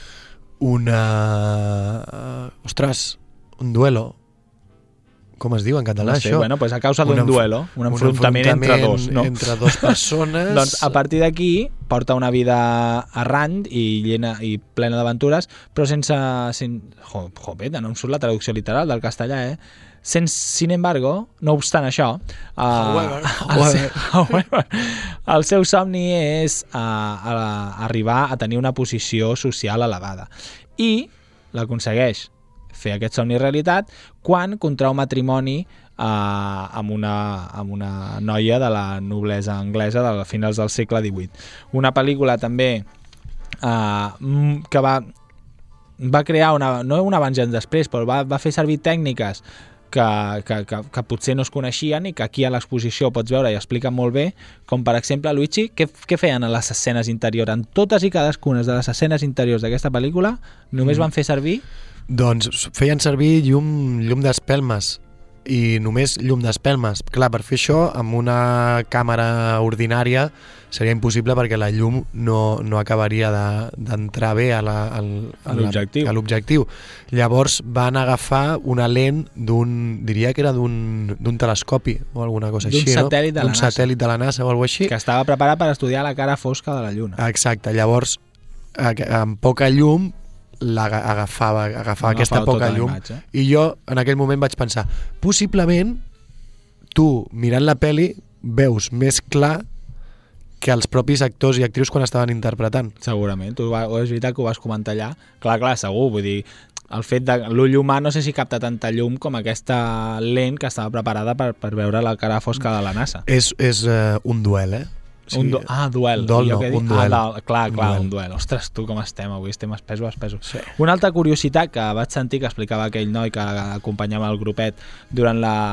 Un duelo. Com es diu en català, no sé, això? Bueno, pues a causa d'un duelo, un enfrontament entre dos, no? Entre dos persones. Doncs a partir d'aquí porta una vida errant i plena d'aventures, però sense... Jopeta, no em surt la traducció literal del castellà, Sin embargo, no obstant això, el seu somni és arribar a tenir una posició social elevada. I l'aconsegueix fer aquest somni realitat quan contrau matrimoni amb una noia de la noblesa anglesa de finals del segle XVIII. Una pel·lícula també que va crear no un abans i un després, però va fer servir tècniques que potser no es coneixien i que aquí a l'exposició pots veure i expliquen molt bé, com per exemple, Luigi, què feien a les escenes interiors? En totes i cadascunes de les escenes interiors d'aquesta pel·lícula només van fer servir... Doncs feien servir llum d'espelmes, i només llum d'espelmes. Clar, per fer això amb una càmera ordinària seria impossible perquè la llum no acabaria d'entrar bé a l'objectiu. Llavors van agafar una lent diria que era d'un telescopi o alguna cosa així, no? D'un satèl·lit de la NASA o alguna cosa així. Que estava preparat per estudiar la cara fosca de la Lluna. Exacte, llavors amb poca llum agafava aquesta poca llum i jo en aquell moment vaig pensar, possiblement tu mirant la peli veus més clar que els propis actors i actrius quan estaven interpretant. Segurament, és veritat que ho vas comentar allà. Clar, segur, vull dir, el fet de l'ull humà no sé si capta tanta llum com aquesta lent que estava preparada per veure la cara fosca de la NASA. És un duel, Sí. Duel. Un duel. Clar, un duel. Ostres, tu com estem avui? Estem espesos. Sí. Una altra curiositat que vaig sentir que explicava aquell noi que acompanyava el grupet durant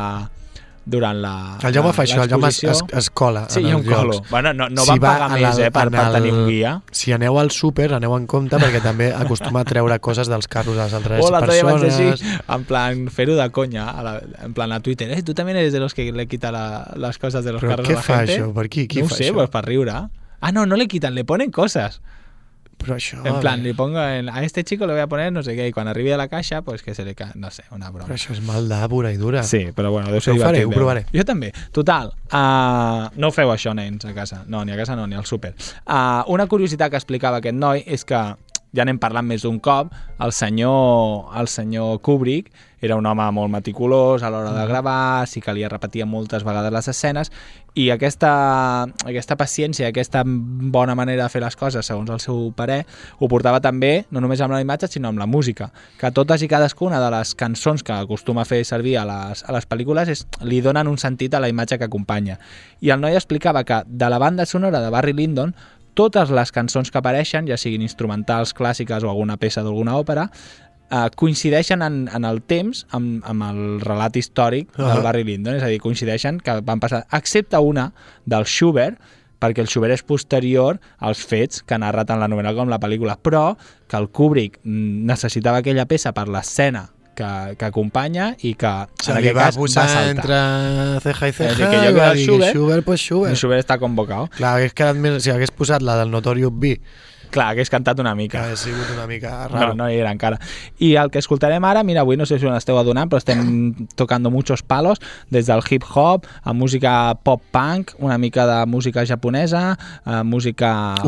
el Jaume fa això, el Jaume es cola. Sí, jo em colo. Bueno, no van pagar més per tenir un guia. Si aneu al súper, aneu en compte, perquè també acostuma a treure coses dels carros a les altres persones. L'altre dia vaig així, en plan, fer-ho de conya, en plan a Twitter. Tu també eres de los que le quita las cosas de los carros a la gente? Però què fa això? Per qui fa això? No ho sé, pues per riure. No le quitan, le ponen cosas. Però això... En plan, li pongo a este chico le voy a poner no sé què, i quan arribi a la caixa, pues que se le cae, no sé, una broma. Però això és maldat pura i dura. Sí, però bueno, deu ser divertit. Ho provaré. Jo també. Total, no feu això, nens, a casa. No, ni a casa no, ni al súper. Una curiositat que explicava aquest noi és que, ja n'hem parlat més d'un cop, el senyor Kubrick era un home molt meticulós a l'hora de gravar, sí que li repetia moltes vegades les escenes, i aquesta paciència, aquesta bona manera de fer les coses, segons el seu parer, ho portava també, no només amb la imatge, sinó amb la música, que totes i cadascuna de les cançons que acostuma a fer servir a les pel·lícules li donen un sentit a la imatge que acompanya. I el noi explicava que de la banda sonora de Barry Lyndon, totes les cançons que apareixen, ja siguin instrumentals, clàssiques o alguna peça d'alguna òpera, coincideixen en el temps amb el relat històric del Barry Lyndon, és a dir, coincideixen que van passar, excepte una del Schubert, perquè el Schubert és posterior als fets que narra tant la novel·la com la pel·lícula, però que el Kubrick necessitava aquella peça per l'escena que acompanya i que en aquest cas va saltar. Entre ceja i ceja, que jo va dir Schubert, pues Schubert. El Schubert està convocat. Clar, si hagués posat la del Notorious B, clar, hagués cantat una mica. Ha sigut una mica raro. No hi era encara. I el que escoltarem ara, mira, avui no sé si ho esteu adonant, però estem tocando muchos palos, des del hip-hop, a música pop-punk, una mica de música japonesa, música...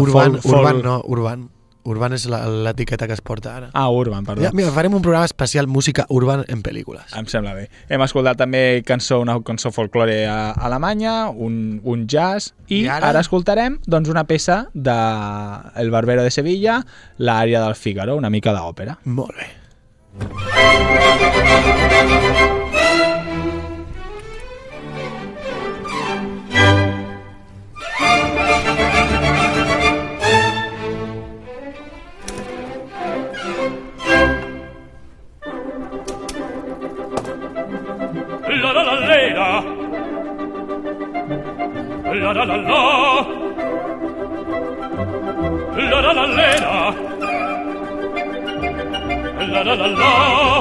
Urban és l'etiqueta que es porta ara. Urban, perdó. Ja, mira, farem un programa especial música urban en pel·lícules. Em sembla bé. Hem escoltat també una cançó folklore alemanya, un jazz, i ara escoltarem doncs, una peça de El Barbero de Sevilla, l'ària del Fígaro, una mica d'òpera. Molt bé. La la la la la la la la la la la la la la la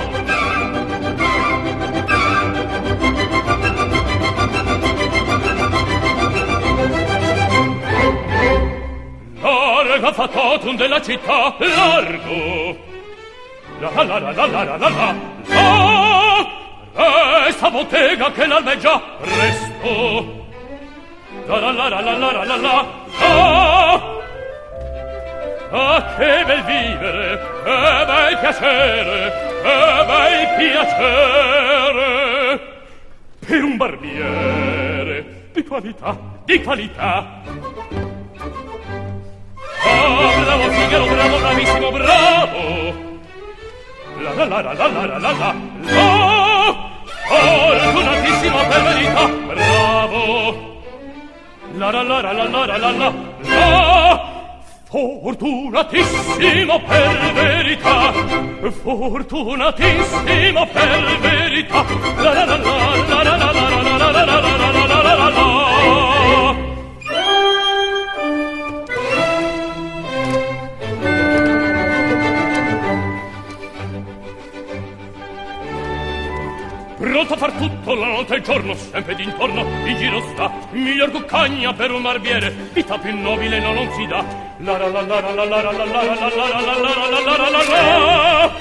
larga fatotum della città largo la la la la la la la la esta bottega che l'albeggia presto la la la la la la la la ah che bel vivere che bel piacere che bel piacere per un barbiere di qualità ah bravo Figaro bravo bravissimo bravo la la la la la la la la fortunatissimo per verità bravo la la la la la la la la la fortunatissimo per verità fortunatissimo per verità la la la la la la la la la la la la la la pronto a far tutto la notte e il giorno, sempre d'intorno in giro sta, miglior cuccagna per un barbiere, vita più nobile non si dà. La la la la la la la la la la la la la la la.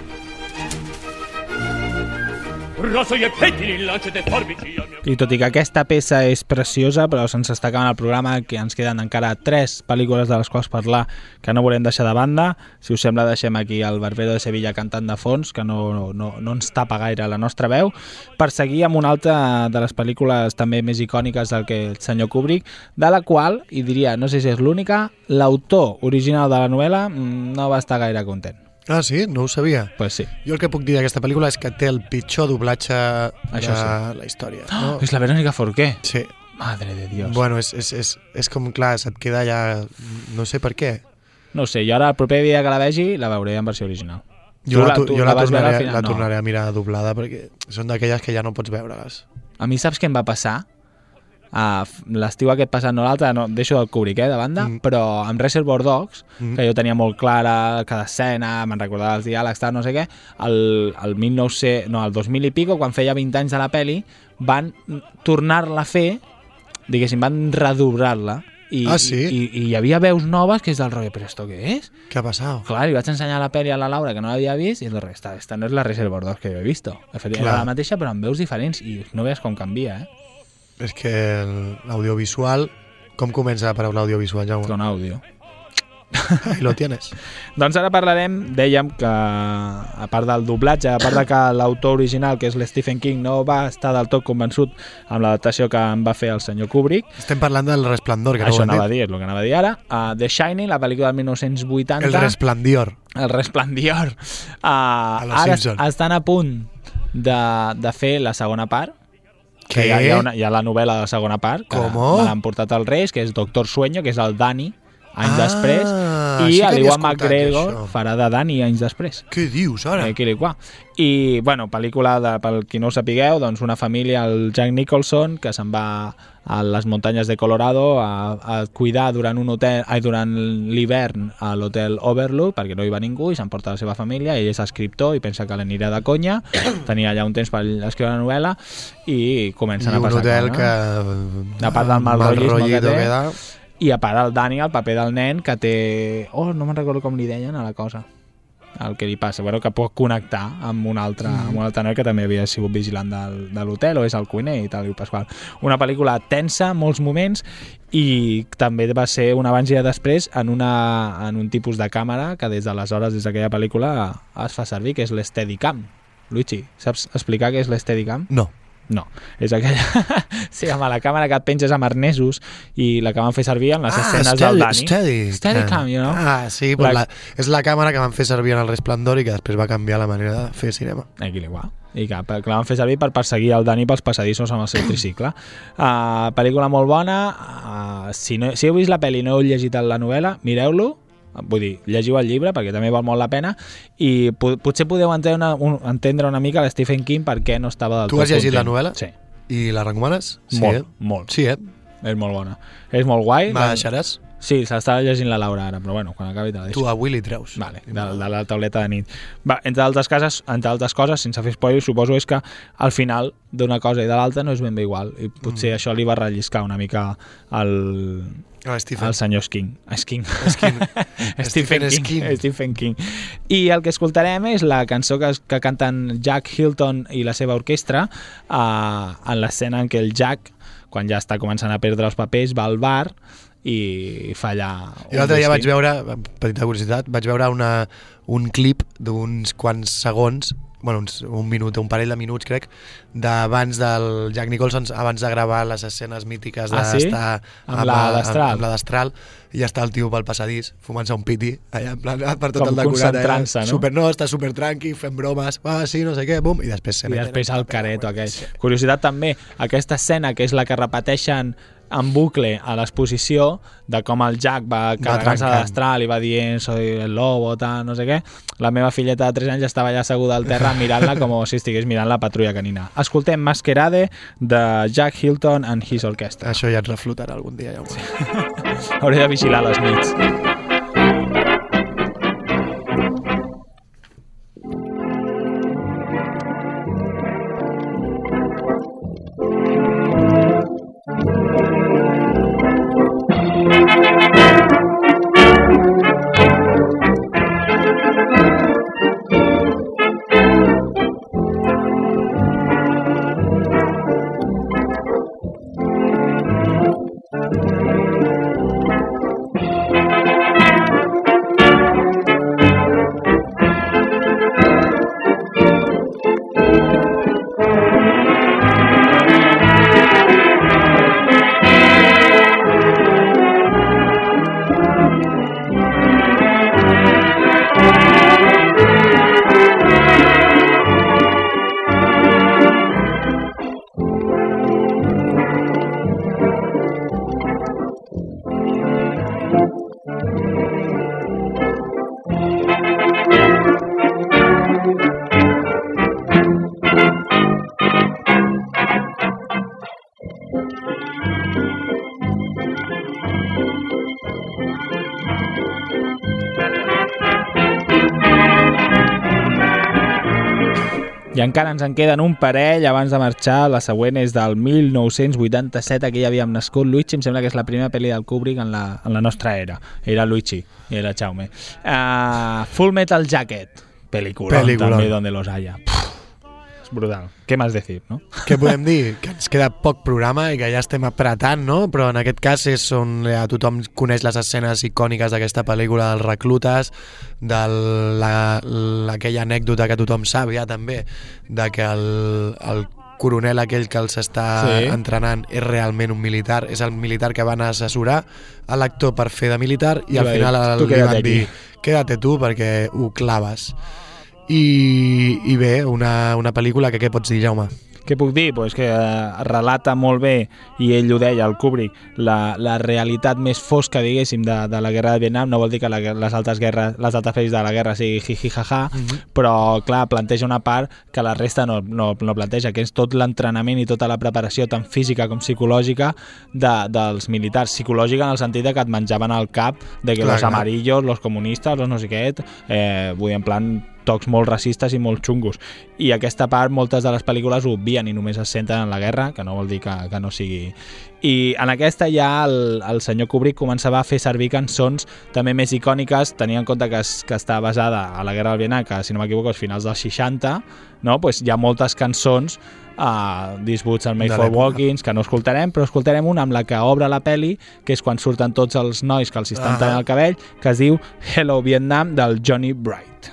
Rosso i pettini, lancete forbici al mio... I tot i que aquesta peça és preciosa, però se'ns està acabant el programa, que ens queden encara 3 pel·lícules de les quals parlar que no volem deixar de banda. Si us sembla, deixem aquí el Barbero de Sevilla cantant de fons, que no ens tapa gaire la nostra veu, per seguir amb una altra de les pel·lícules també més icòniques del que el senyor Kubrick, de la qual, i diria, no sé si és l'única, l'autor original de la novel·la no va estar gaire content. Ah, sí? No ho sabia. Pues sí. Jo el que puc dir d'aquesta pel·lícula és que té el pitjor doblatge de la història. No? És la Verónica Forqué? Sí. Madre de Dios. Bueno, és com, clar, se't queda ja... No sé per què. No sé, jo ara el proper dia que la vegi la veuré en versió original. Jo la tornaré a mirar doblada perquè són d'aquelles que ja no pots veure-les. A mi saps què em va passar? L'estiu aquest passat, no l'altre, no, deixo del Kubrick de banda, però amb Reservoir Dogs, que jo tenia molt clara cada escena, me'n recordava els diàlegs, tal, no sé què, el 2000 i pico, quan feia 20 anys de la peli, van tornar-la a fer, diguéssim, van redoblar-la, i hi havia veus noves que és del rotllo, però esto què és? Què ha passat? Clar, li vaig ensenyar la pel·li a la Laura que no l'havia vist i esta no és la Reservoir Dogs que jo he vist. Era la mateixa però amb veus diferents i no veies com canvia, És que l'audiovisual... Com comença la paraula audiovisual, Jaume? Con audio. Ahí lo tienes. Doncs ara parlarem, dèiem que a part del doblatge, a part de que l'autor original, que és l'Stephen King, no va estar del tot convençut amb l'adaptació que en va fer el senyor Kubrick. Estem parlant del Resplendor, que això no ho hem dit. És el que anava a dir ara. The Shining, la pel·lícula del 1980. El Resplendior. El Resplendior. Ara estan a punt de fer la segona part. Que hi ha la novel·la de la segona part, que l'han portat als Reis, que és Doctor Sueño, que és el Dani, anys després, i l'Ewan McGregor farà de Dani anys després. Què dius, ara? I, bueno, pel·lícula, per qui no ho sapigueu, doncs una família, el Jack Nicholson, que se'n va a les muntanyes de Colorado a cuidar durant l'hivern a l'hotel Overlook, perquè no hi va ningú, i s'emporta la seva família, ell és escriptor i pensa que l'anirà de conya, tenia allà un temps per escriure la novel·la, i comencen a passar. I un hotel que... A part del mal rotllisme que té, i a part el Dani, el paper del nen, que té... Oh, no me'n recordo com li deien a la cosa. El que li passa, bueno, que pot connectar amb un altre noi que també havia sigut vigilant de l'hotel, o és el cuiner i tal, i Pasqual. Una pel·lícula tensa, molts moments, i també va ser un abans i després en un tipus de càmera que des d'aleshores, des d'aquella pel·lícula, es fa servir, que és l'Steadicam. Luigi, saps explicar què és l'Steadicam? No. No, és aquella... sí, home, la càmera que et penges amb arnesos i la que van fer servir en les escenes del Dani. Steadicam, you know? Sí, és la càmera que van fer servir en el Resplendor i que després va canviar la manera de fer cinema. Aquí l'igual. I que la van fer servir per perseguir el Dani pels passadissos amb el seu tricicle. Pel·lícula molt bona. Si heu vist la pel·li i no heu llegit la novel·la, mireu-lo. Vull dir, llegiu el llibre perquè també val molt la pena i potser podeu entendre una mica l'Stephen King per què no estava del tot content. Tu has llegit la novel·la? Sí. I la recomanes? Molt. Sí, És molt bona. És molt guai. Me la deixaràs? Sí, s'està llegint la Laura ara, però bueno, quan acabi te la deixo. Tu avui li treus. Vale, de la tauleta de nit. Va, entre altres coses, sense fer spoiler, suposo és que al final d'una cosa i de l'altra no és ben bé igual i potser això li va relliscar una mica al senyor Stephen King. I el que escoltarem és la cançó que canten Jack Hilton i la seva orquestra en l'escena en què el Jack, quan ja està començant a perdre els papers, va al bar i fa allà... I l'altre dia vaig veure, petita curiositat, un clip d'uns quants segons, bueno, un minut, un parell de minuts crec, d'abans del Jack Nicholson, abans de gravar les escenes mítiques d'estar amb la d'Astral, i està el tio pel passadís fumant-se un piti allà en plan, per tot com el decorat, concentrant-se, no? Està super tranqui, fent bromes, sí, no sé què, bum, i després el careto aquell. Curiositat també, aquesta escena que és la que repeteixen en bucle a l'exposició de com el Jack va carregar-se d'Astral i va dient soy el lobo, tal, no sé què. La meva filleta de 3 anys estava allà asseguda al terra mirant-la com si estigués mirant la patrulla canina. Escoltem Masquerade de Jack Hilton and His Orchestra. Això ja et reflotarà algun dia, ja ho sé. Hauré de vigilar les nits. I encara ens en queden un parell abans de marxar. La següent és del 1987, aquí ja havíem nascut. Luigi, em sembla que és la primera pel·li del Kubrick en la nostra era. Era Luigi i era Jaume. Full Metal Jacket, pel·lícula també donde los haya. És brutal. Què m'has de dir, no? Què podem dir? Que ens queda poc programa i que ja estem apretant, no? Però en aquest cas és on tothom coneix les escenes icòniques d'aquesta pel·lícula dels reclutes, d'aquella anècdota que tothom sap ja també, de que el coronel aquell que els està entrenant és realment un militar, és el militar que van assessorar a l'actor per fer de militar i al final li van dir quédate tu perquè ho claves. I bé, una pel·lícula que què pots dir, Jaume? Què puc dir? Pues que relata molt bé, i ell ho deia, el Kubrick, la realitat més fosca, diguéssim, de la guerra de Vietnam. No vol dir que les altres pel·lis de la guerra sigui jiji-jaja, però clar, planteja una part que la resta no planteja, que és tot l'entrenament i tota la preparació tant física com psicològica dels militars. Psicològica en el sentit que et menjaven al cap de que los amarillos, los comunistes, los no sé què, vull dir, en plan tocs molt racistes i molt xungos, i aquesta part moltes de les pel·lícules ho obvien i només es centren en la guerra, que no vol dir que no sigui. I en aquesta ja el senyor Kubrick començava a fer servir cançons també més icòniques, tenint en compte que està basada a la guerra del Vietnam, que si no m'equivoco és finals dels 60, no? Pues hi ha moltes cançons These Boots Are Made for Walking, que no escoltarem, però escoltarem una amb la que obre la peli, que és quan surten tots els nois que els estan tallant el cabell, que es diu Hello Vietnam, del Johnny Bright.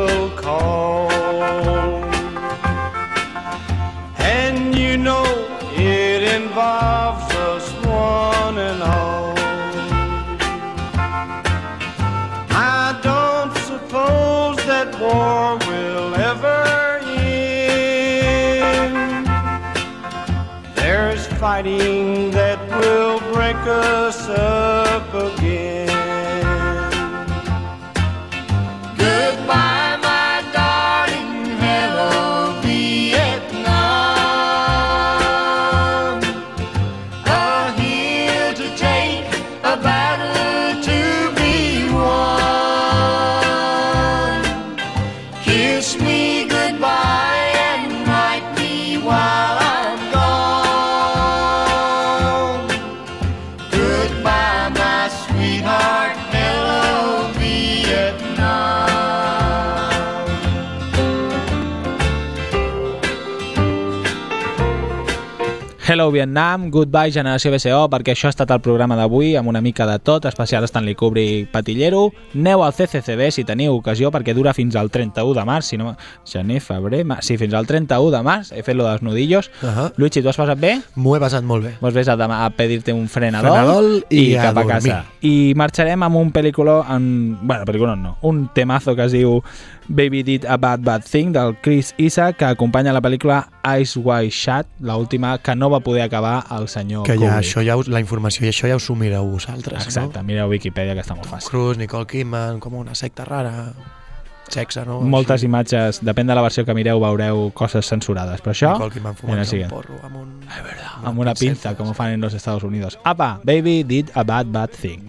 will call. And you know it involves us one and all. I don't suppose that war will ever end. There's fighting that will break us up again. Goodbye, my darling, hello, Vietnam. Here to take a battle to be won. Kiss me goodbye and write me while I'm gone. Goodbye, my sweetheart, hello, Vietnam. Hello Vietnam, Goodbye Generació BSO, perquè això ha estat el programa d'avui amb una mica de tot, especial Stanley Kubrick Patillero. Aneu al CCCB si teniu ocasió, perquè dura fins al 31 de març, si no... gener, febrer... Sí, fins al 31 de març, he fet lo dels nudillos. Luigi, tu has passat bé? M'ho he passat molt bé. Vos ves a pedir-te un frenadol i cap a casa. I marxarem amb un pel·lícula, bueno, pel·lícula no, un temazo que es diu Baby Did a Bad Thing, del Chris Isaac, que acompanya la pel·lícula Eyes Wide Shut, l'última que no va poder acabar el senyor que Kubrick. Ja, això ja la informació i això ja us ho mireu vosaltres. Exacte, no? mireu Wikipedia, que està molt fàcil. Cruise, Nicole Kidman, com una secta rara, sexe, no? Moltes imatges, depèn de la versió que mireu, veureu coses censurades, però això... Nicole Kidman fumant un porro amb una pinza, com fan en los Estados Unidos. Apa, Baby Did a Bad Thing.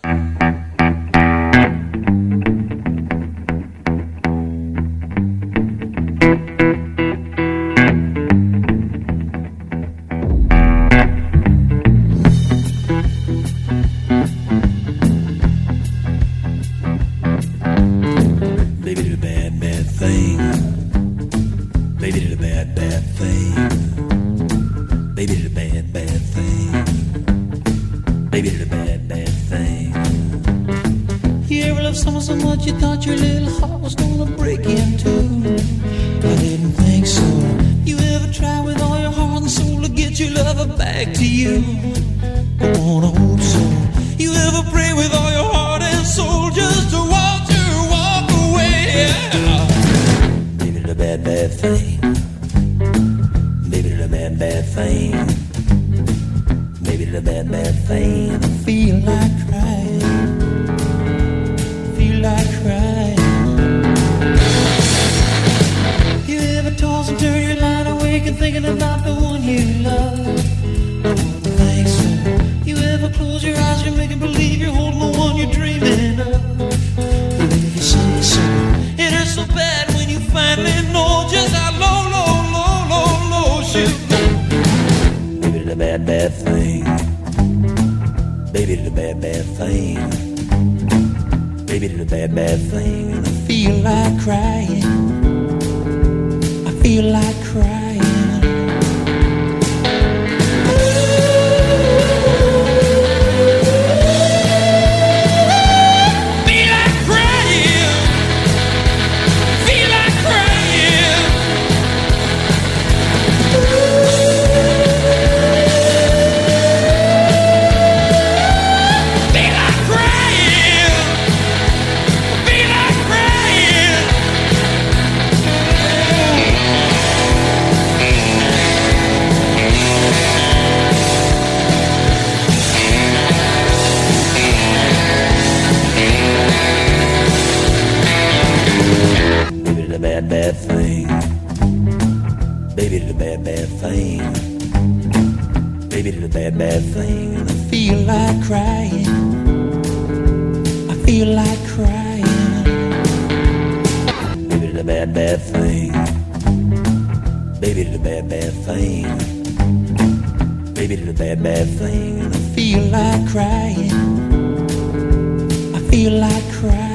Baby did a bad, bad thing. I feel like crying. I feel like crying.